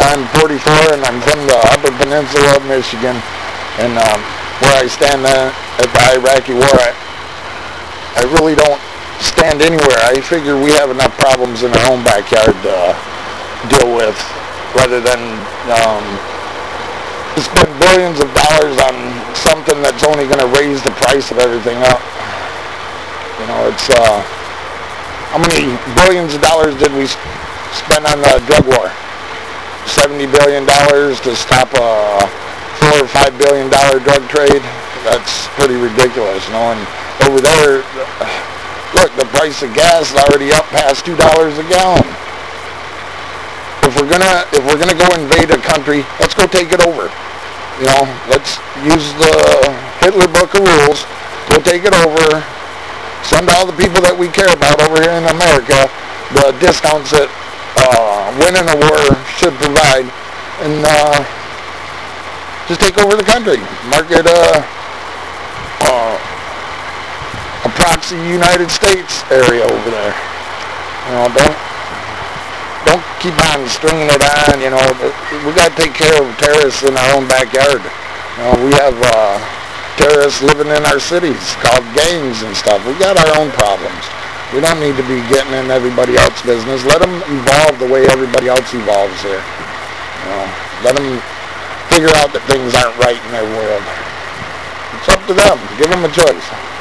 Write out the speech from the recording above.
I'm 44 and I'm from the Upper Peninsula of Michigan, and where I stand at the Iraqi war, I really don't stand anywhere. I figure we have enough problems in our own backyard to deal with, rather than spend billions of dollars on something that's only going to raise the price of everything up. You know, it's how many billions of dollars did we spend on the drug war? $70 billion to stop a $4 or $5 billion drug trade. That's pretty ridiculous, you know. And over there, look, the price of gas is already up past $2 a gallon. If we're gonna go invade a country, let's go take it over. You know, let's use the Hitler Book of Rules. Go take it over. Send all the people that we care about over here in America the discounts that winning a war should provide, and just take over the country. Market a proxy United States area over there. You know, don't keep on stringing it on. You know, we got to take care of terrorists in our own backyard. You know, we have terrorists living in our cities called gangs and stuff. We got our own problems. We don't need to be getting in everybody else's business. Let them evolve the way everybody else evolves here. You know, let them figure out that things aren't right in their world. It's up to them. Give them a choice.